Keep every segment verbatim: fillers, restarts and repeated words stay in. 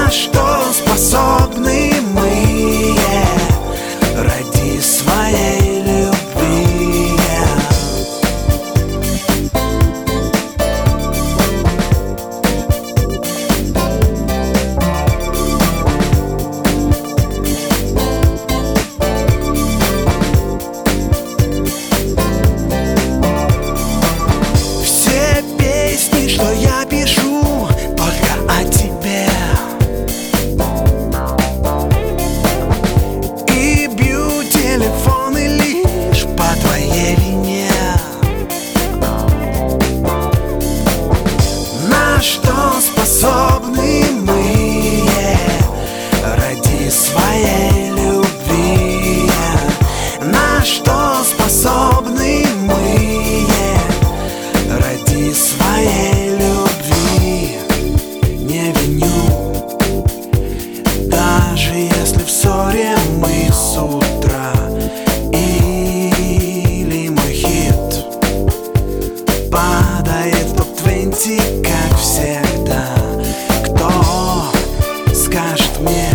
На что способны мы ради своей любви? Все песни, что я пишу, только о тебе. И бью телефоны лишь по твоей вине. На что способны мы ради своей любви? На что способны мы ради своей любви? Не виню, даже если в ссоре мы с утра. Или мой хит падает в топ двадцать, как всегда. Кто скажет мне,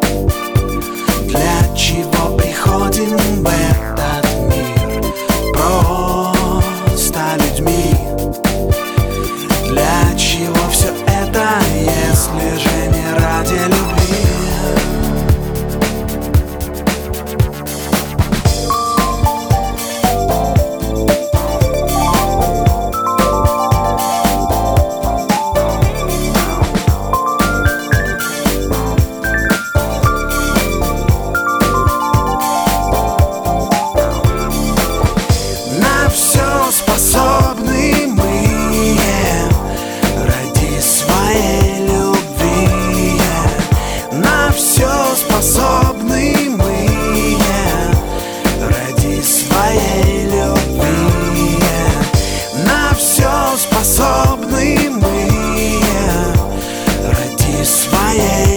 для чего приходим в этот мир? Просто людьми. Для чего все это, если же не ради любви? На все способны мы ради своей любви. На все способны мы ради своей любви. На все способны мы ради своей